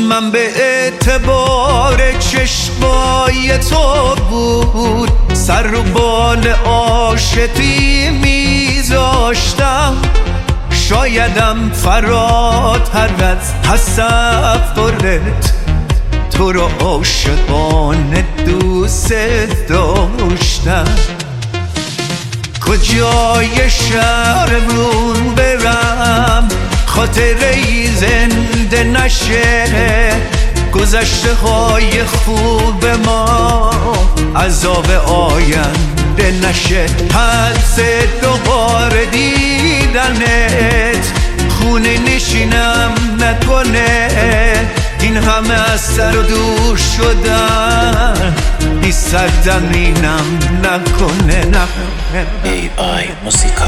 من به اعتبار چشمای تو بود سر رو بال عاشقی میذاشتم، شایدم فراتر از تصورت تو رو عاشقانه دوست داشتم. کجای شهرمون برم خاطره زنده نشه، گذشته های خوب ما عذاب آینده نشه. حدس دوباره دیدنت خونه نشینم نکنه، این همه از سر و دور شدن بی سرزمینم نکنه. AI موسیقا.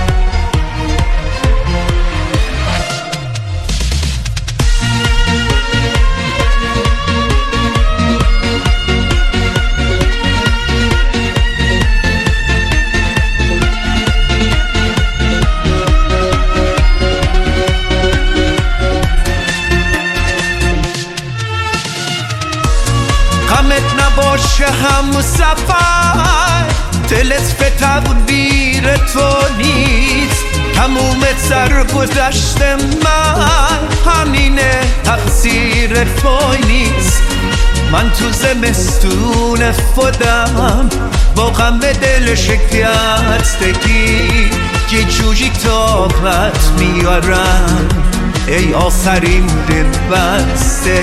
غمت نباشه همون سفر، دلت فتبیر تو نیست، تموم سرگذشت من همینه، تقصیر تو نیست. من تو زمستون خودم با غم دل شکستگی یه جوری طاقت میارم، ای آخرین دلبسته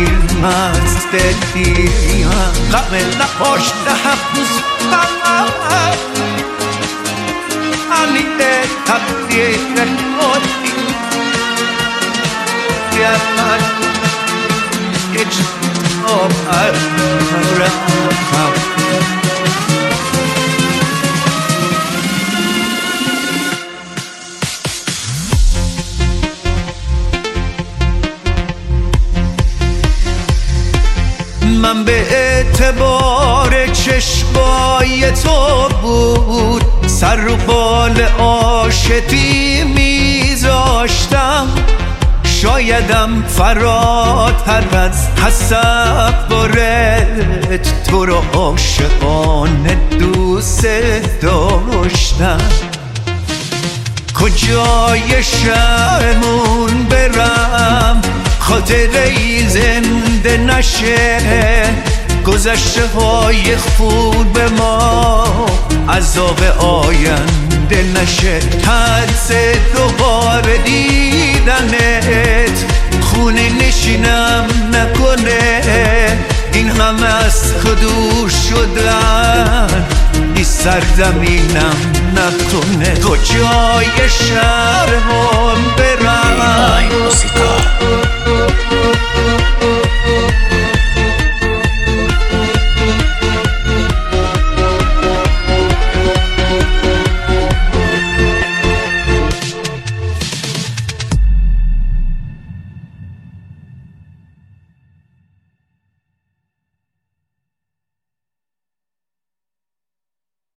مستگی. غم نباشته همون سفر، همینه تقدیر خودی من یه جواب رفتم. من به اعتبار چشمای تو بود سر و بال عاشقی میذاشتم، شایدم فراتر از تصورت تو رو عاشقانه دوست داشتم. کجای شهرمون برم خاطره زنده نشه، گذشته های خوب ما عذاب آینده نشه. حدس دوباره دیدنت خونه نشینم نکنه، این همه از خودور شدن بی سرزمینم نکنه. کجای شهرمون برم